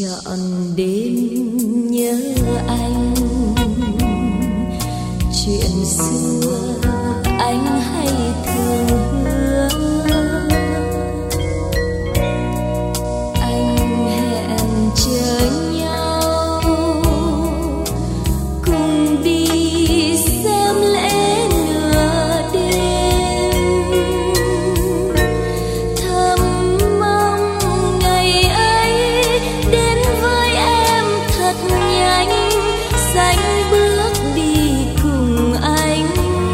Trọn đêm nhớ anh, chuyện xưa anh hay thường hứa. Anh hẹn chờ nhau cùng đi xem lễ nửa đêm, thầm mong ngày ấy đến với em thật nhanh, sánh bước đi cùng anh.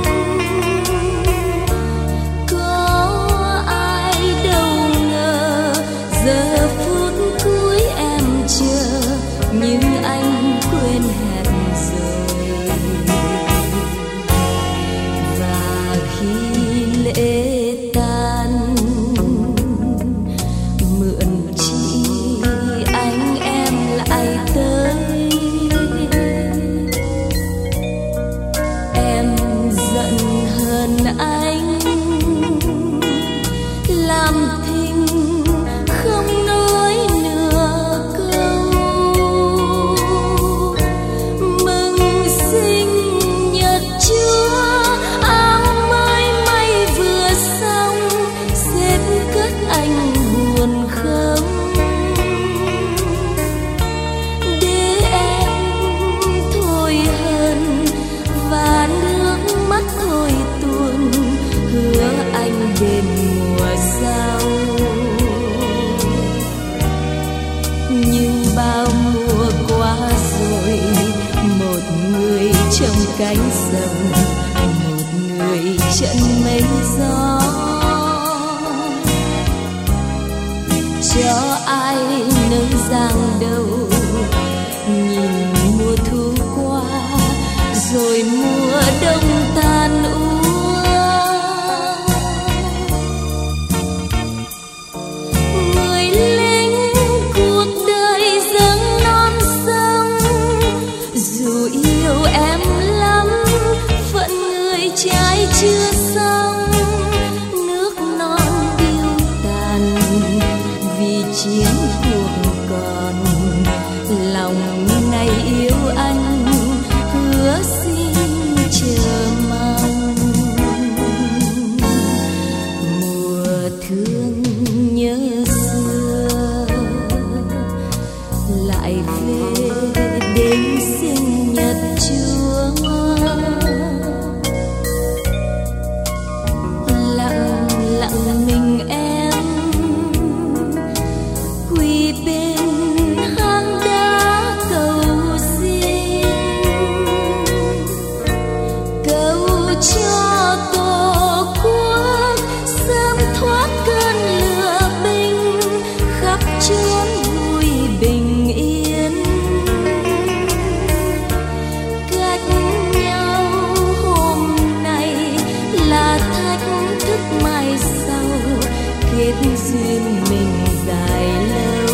Có ai đâu ngờ giờ phút cuối em chờ, nhưng anh quên hẹn rồi. Và khi lễ tan mượn chị anh em lại tới, em giận hơn anh, làm thinh không nói nửa câu. Mừng sinh nhật Chúa, áo mới may vừa xong, xếp cất anh buồn không? Để em thôi hơn và nước mắt thôi tuôn, hứa anh đến mùa sau. Nhưng bao mùa qua rồi, một người trong cánh rừng, một người chân mây gió. Cho ai nơi giang đầu nhìn mùa thu qua, rồi mùa đông tan úa. Người lính cuộc đời dâng non sông, dù yêu em lắm phận người trái chưa xong. Nước non điêu tàn vì chiến cuộc còn, lòng này yêu anh hứa xin chờ mong. Mùa thương nhớ xưa lại về đêm sinh nhật Chúa. Lặng lặng mình em quỳ bên hang đá cầu xin, cầu cho Tổ quốc sớm thoát cơn lửa binh, khắp chốn vui bình yên. Cách nhau hôm nay là thách thức mai sau, kết duyên mình dài lâu.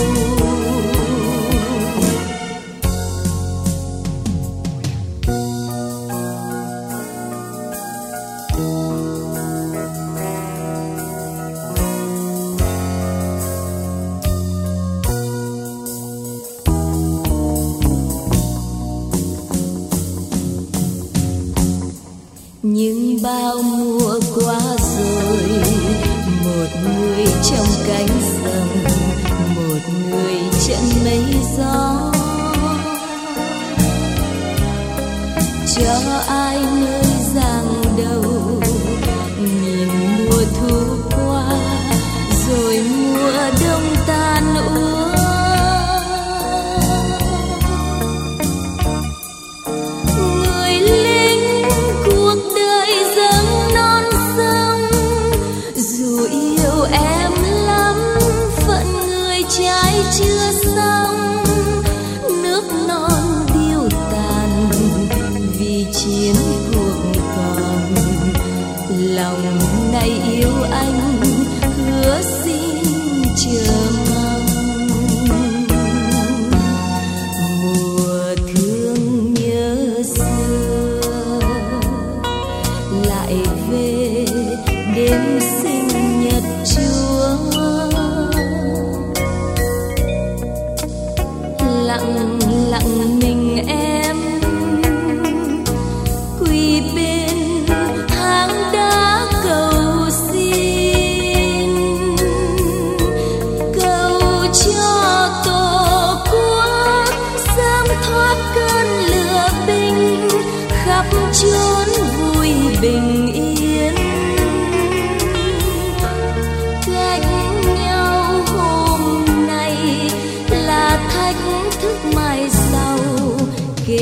Nhưng bao mùa qua rồi, một người trong cánh rừng, một người chân mây gió. Cho ai nơi giang đầu nhìn mùa thu qua, rồi mùa đông tan úa. Người lính cuộc đời dâng non sông, dù yêu em lắm phận người trái chưa xong. Nước non điêu tàn vì chiến cuộc còn, lòng này yêu anh hứa xin chờ mong. Mùa thương nhớ xưa lại về đêm sinh nhật Chúa.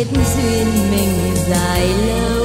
biết duyên mình dài lâu.